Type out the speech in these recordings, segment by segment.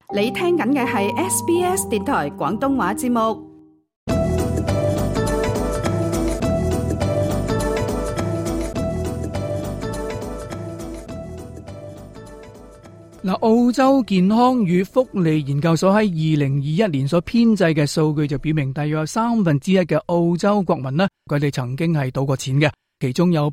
你聽緊嘅係 SBS 電台廣東話節目。 澳洲健康與福利研究所喺2021年所編製嘅數據就表明，大約有1/3嘅澳洲國民呢，佢哋曾經係賭過錢嘅，其中有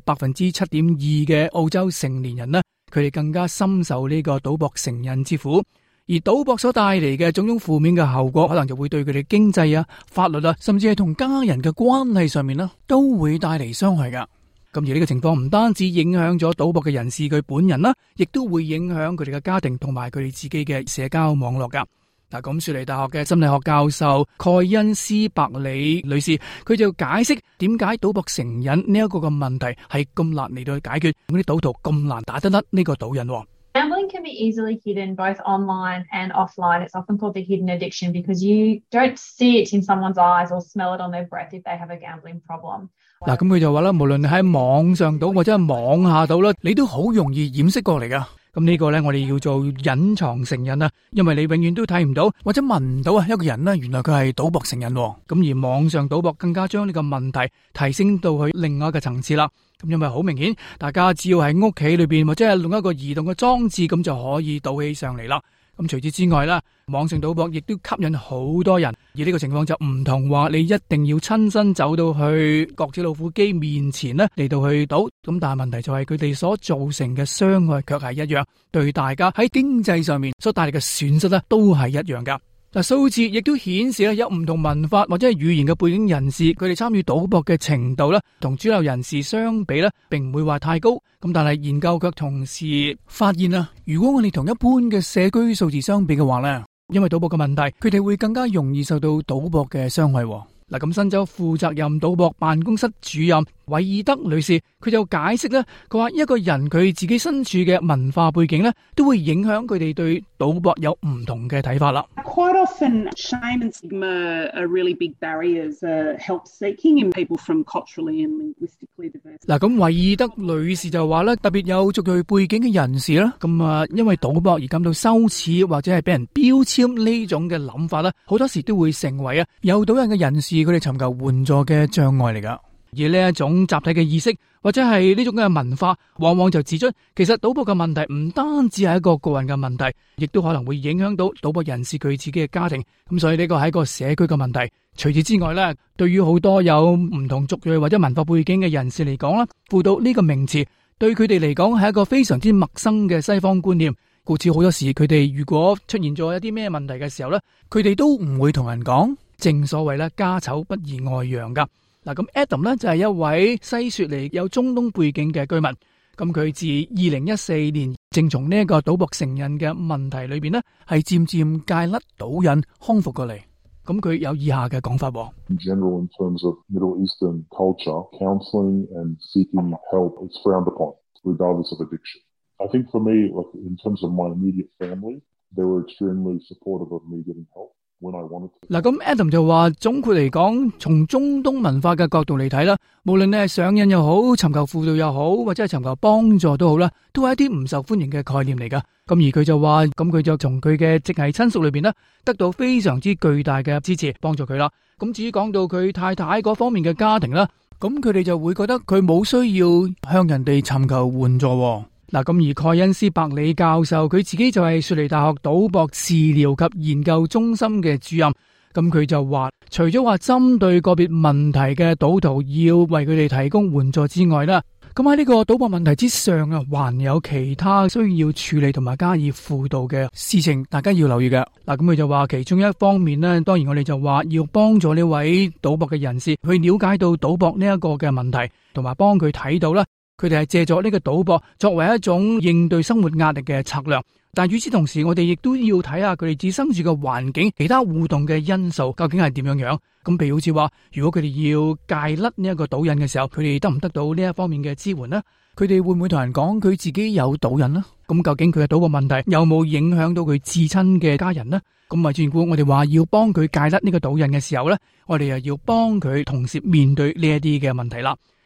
7.2%嘅澳洲成年人呢，佢哋更加深受呢個賭博成癮之苦。而賭博所帶嚟嘅種種負面嘅後果，可能就會對佢哋經濟啊、法律啊，甚至係同家人嘅關係上面呢，都會帶嚟傷害噶。咁而呢個情況唔單止影響咗賭博嘅人士佢本人啦，亦都會影響佢哋嘅家庭同埋佢哋自己嘅社交網絡噶。嗱，咁雪梨大學嘅心理學教授蓋恩斯伯里女士，佢就解釋點解賭博成癮呢一個嘅問題係咁難嚟到去解決，嗰啲賭徒咁難打得甩呢個賭癮。 Gambling can be easily hidden both online and offline. It's often called the hidden addiction because you don't see it in someone's eyes or smell it on their breath if they have a gambling problem. 嗱，咁佢就話啦，無論你喺網上賭或者係網下賭啦，你都好容易掩飾過嚟噶。咁呢個咧，我哋叫做隱藏成癮啊，因為你永遠都睇唔到或者聞唔到啊，一個人呢，原來佢係賭博成癮。咁而網上賭博更加將呢個問題提升到去另外一個層次啦。咁因為好明顯，大家只要喺屋企裏邊或者係用一個移動嘅裝置，咁就可以賭起上嚟啦。咁除此之外啦，網上賭博亦都吸引好多人，而呢個情況就唔同話你一定要親身走到去角子老虎機面前呢嚟到去賭。咁但係問題就係佢哋所造成嘅傷害卻係一樣，對大家喺經濟上面所帶嚟嘅損失呢都係一樣噶。嗱，數字亦都顯示咧，有唔同文化或者係語言嘅背景人士，佢哋參與賭博嘅程度咧，同主流人士相比咧，並唔會話太高。咁但係研究卻同時發現啊，如果我哋同一般嘅社區數字相比嘅話咧，因為賭博嘅問題，佢哋會更加容易受到賭博嘅傷害。嗱，咁新州負責任賭博辦公室主任韋爾德女士，佢就解釋咧，佢話一個人佢自己身處嘅文化背景咧，都會影響佢哋對賭博有唔同嘅睇法啦。 Quite often, shame and stigma are really big barriers help seeking in people from culturally and linguistically diverse. 嗱，咁韋爾德女士就話咧，特別有族裔背景嘅人士啦，咁因為賭博而感到羞恥或者係俾人標籤呢種嘅諗法咧，好多時都會成為有賭癮嘅人士佢哋尋求援助嘅障礙嚟噶。而呢一種集體嘅意識或者係呢種嘅文化，往往就指出，其實賭博嘅問題唔單止係一個個人嘅問題，亦都可能會影響到賭博人士佢自己嘅家庭。咁所以呢個係一個社區嘅問題。除此之外咧，對於好多有唔同族裔或者文化背景嘅人士嚟講啦，輔導呢個名詞對佢哋嚟講係一個非常之陌生嘅西方觀念。故此好多時佢哋如果出現咗一啲咩問題嘅時候咧，佢哋都唔會同人講。正所謂咧，家醜不宜外揚噶。嗱，咁 Adam 咧就係一位西雪梨有中東背景嘅居民，咁佢自2014年正從呢一個賭博成癮嘅問題裏邊呢，係漸漸戒甩賭癮康復過嚟。咁佢有以下嘅講法。 In general, in terms of Middle Eastern culture, counselling and seeking help is frowned upon, regardless of addiction. I think for me, like in terms of my immediate family, they were extremely supportive of me getting help. 嗱，咁 Adam 就話，總括嚟講，從中東文化嘅角度嚟睇啦，無論你係上癮又好，尋求輔導又好，或者係尋求幫助都好啦，都係一啲唔受歡迎嘅概念嚟噶。咁而佢就話，咁佢就從佢嘅直系親屬裏邊呢，得到非常之巨大嘅支持幫助佢啦。咁至於講到佢太太嗰方面嘅家庭啦，咁佢哋就會覺得佢冇需要向人哋尋求援助。嗱，咁而蓋恩斯伯里教授佢自己就係雪梨大學賭博治療及研究中心嘅主任，咁佢就話，除咗話針對個別問題嘅賭徒要為佢哋提供援助之外啦，咁喺呢個賭博問題之上啊，還有其他需要處理同埋加以輔導嘅事情，大家要留意嘅。嗱，咁佢就話其中一方面呢，當然我哋就話要幫助呢位賭博嘅人士去了解到賭博呢一個嘅問題，同埋幫佢睇到啦。佢哋係借助呢個賭博作為一種應對生活壓力嘅策略，但與此同時，我哋亦都要睇下佢哋自身處嘅環境、其他互動嘅因素究竟係點樣樣。咁譬如好似話，如果佢哋要戒甩呢一個賭癮嘅時候，佢哋得唔得到呢一方面嘅支援呢？佢哋會唔會同人講佢自己有賭癮呢？咁究竟佢嘅賭博問題有冇影響到佢至親嘅家人呢？咁咪轉顧我哋話要幫佢戒甩呢個賭癮嘅時候呢，我哋又要幫佢同時面對呢一啲嘅問題啦。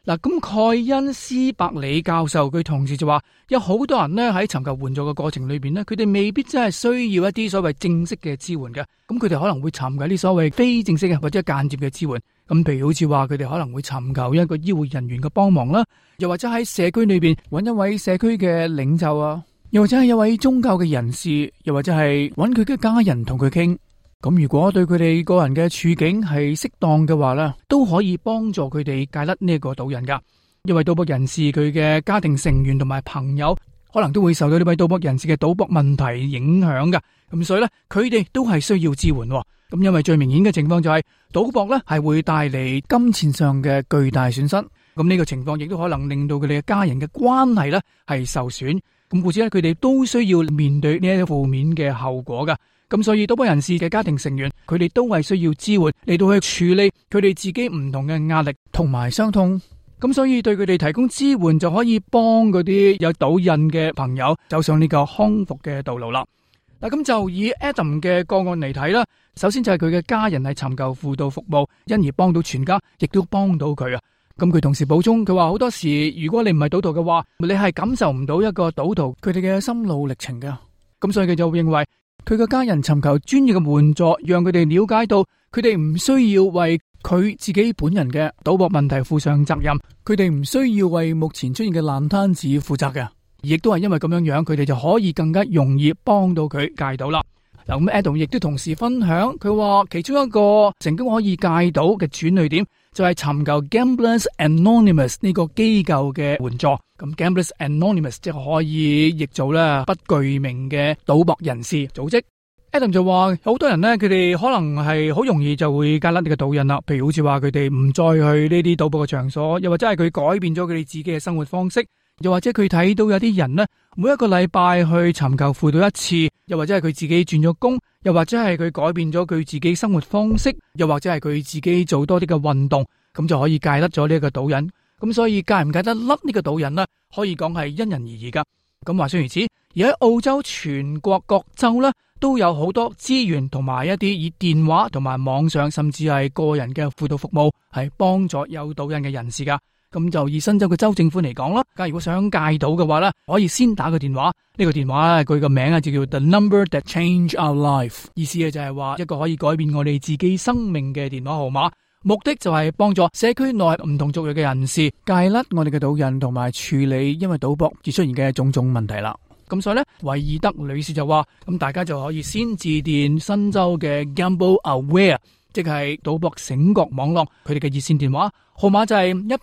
嗱，咁蓋恩斯伯里教授佢同時就話，有好多人呢喺尋求援助嘅過程裏邊呢，佢哋未必真係需要一啲所謂正式嘅支援嘅，咁佢哋可能會尋求一啲所謂非正式嘅或者間接嘅支援。咁譬如好似話佢哋可能會尋求一個醫護人員嘅幫忙啦，又或者喺社區裏邊揾一位社區嘅領袖啊，又或者係一位宗教嘅人士，又或者係揾佢嘅家人同佢傾。咁如果對佢哋個人嘅處境係適當嘅話咧，都可以幫助佢哋戒甩呢一個賭癮噶。因為賭博人士佢嘅家庭成員同埋朋友可能都會受到呢位賭博人士嘅賭博問題影響噶。咁所以咧，佢哋都係需要支援。咁因為最明顯嘅情況就係賭博咧係會帶嚟金錢上嘅巨大損失。咁呢個情況亦都可能令到佢哋嘅家人嘅關係咧係受損。咁故此咧，佢哋都需要面對呢一啲負面嘅後果噶。咁所以賭博人士嘅家庭成員，佢哋都係需要支援嚟到去處理佢哋自己唔同嘅壓力同埋傷痛。咁所以對佢哋提供支援，就可以幫嗰啲有賭癮嘅朋友走上呢個康復嘅道路啦。嗱，咁就以 Adam 嘅個案嚟睇啦。首先就係佢嘅家人係尋求輔導服務，因而幫到全家，亦都幫到佢啊。咁佢同時補充，佢話好多時如果你唔係賭徒嘅話，你係感受唔到一個賭徒佢哋嘅心路歷程噶。咁所以佢就認為，佢嘅家人尋求專業嘅援助，讓佢哋了解到佢哋唔需要為佢自己本人嘅賭博問題負上責任，佢哋唔需要為目前出現嘅爛攤子負責嘅，亦都係因為咁樣樣，佢哋就可以更加容易幫到佢戒賭啦。嗱，咁 Adam 亦都同時分享，佢話其中一個成功可以戒賭嘅轉捩點，就係尋求 Gamblers Anonymous 呢個機構嘅援助。咁 Gamblers Anonymous 即係可以譯做咧不具名嘅賭博人士組織。Adam 就話好多人咧，佢哋可能係好容易就會戒甩呢個賭癮啦。譬如好似話佢哋唔再去呢啲賭博嘅場所，又或者係佢改變咗佢哋自己嘅生活方式，又或者佢睇到有啲人咧，每一個禮拜去尋求輔導一次，又或者係佢自己轉咗工，又或者係佢改變咗佢自己生活方式，又或者係佢自己做多啲嘅運動，咁就可以戒甩咗呢個賭癮。咁所以戒唔戒得甩呢個賭癮呢，可以講係因人而異噶。咁話雖如此，而喺澳洲全國各州呢，都有好多資源同埋一啲以電話同埋網上甚至係個人嘅輔導服務，係幫助有賭癮嘅人士噶。咁就以新州嘅州政府嚟講啦，如果想戒賭嘅話呢，可以先打個電話。呢個電話佢個名就叫 The Number That Changed Our Life， 意思就係話一個可以改變我哋自己生命嘅電話號碼。目的就係幫助社區內唔同族裔嘅人士戒甩我哋嘅賭癮，同埋處理因為賭博而出現嘅種種問題啦。咁所以呢，韋爾德女士就話，咁大家就可以先致電新州嘅 Gamble Aware， 即係賭博醒覺網絡，佢哋嘅熱線電話號碼就係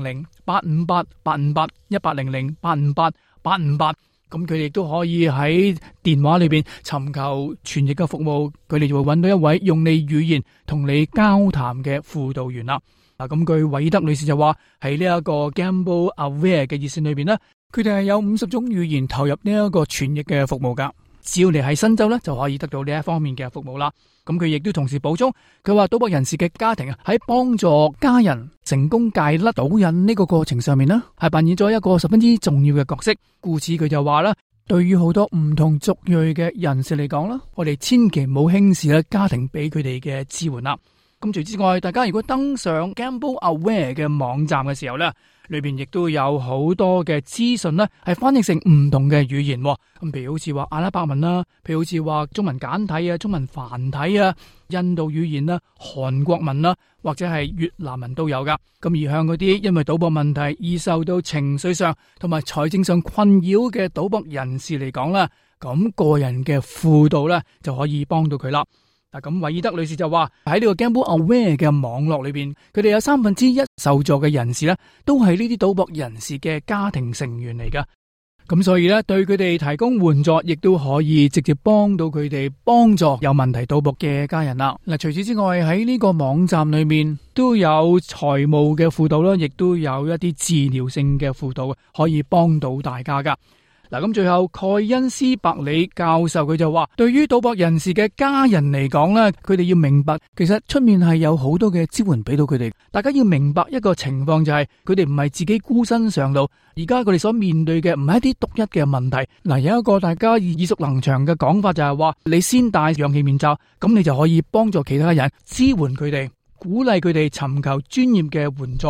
1800-858-858，1800-858-858。咁佢哋都可以喺電話裏邊尋求傳譯嘅服務，佢哋就會揾到一位用你語言同你交談嘅輔導員啦。嗱，咁據韋德女士就話，喺呢一個 Gamble Aware 嘅熱線裏邊呢，佢哋係有50種語言投入呢一個傳譯嘅服務噶。只要你喺新州呢，就可以得到呢一方面嘅服務啦。咁佢亦都同時補充，佢話賭博人士嘅家庭喺幫助家人成功戒甩賭癮呢個過程上面呢，係扮演咗一個十分之重要嘅角色。故此佢就話啦，對於好多唔同族裔嘅人士嚟講啦，我哋千祈唔好輕視咧家庭俾佢哋嘅支援啦。咁除此之外，大家如果登上 Gamble Aware 嘅網站嘅時候呢，裏邊亦都有好多嘅資訊呢，係翻譯成唔同嘅語言。咁譬如好似話阿拉伯文啦，譬如好似話中文簡體啊、中文繁體啊、印度語言啦、韓國文啦，或者係越南文都有噶。咁而向嗰啲因為賭博問題而受到情緒上同埋財政上困擾嘅賭博人士嚟講啦，咁個人嘅輔導呢，就可以幫到佢啦。咁韋爾德女士就話喺呢個 Gamble Aware 嘅網絡裏邊，佢哋有1/3受助嘅人士呢，都係呢啲賭博人士嘅家庭成員嚟噶。咁所以呢，對佢哋提供援助，亦都可以直接幫到佢哋，幫助有問題賭博嘅家人啦。嗱，除此之外，喺呢個網站裏面都有財務嘅輔導啦，亦都有一啲治療性嘅輔導，可以幫到大家噶。嗱，咁最後蓋恩斯伯里教授佢就話，對於賭博人士嘅家人嚟講咧，佢哋要明白，其實出面係有好多嘅支援俾到佢哋。大家要明白一個情況就係，佢哋唔係自己孤身上路，而家佢哋所面對嘅唔係一啲獨一嘅問題。嗱，有一個大家耳熟能詳嘅講法就係話，你先戴氧氣面罩，咁你就可以幫助其他人，支援佢哋，鼓勵佢哋尋求專業嘅援助。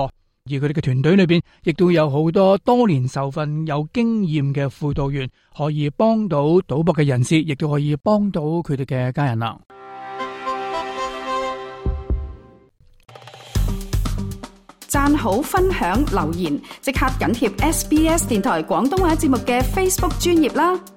而佢哋嘅團隊裏邊亦都有好多多年受訓有經驗嘅輔導員，可以幫到賭博嘅人士，亦都可以幫到佢哋嘅家人啦。 讚好、分享、留言，即刻緊貼SBS 電台廣東話節目嘅 Facebook 專頁啦！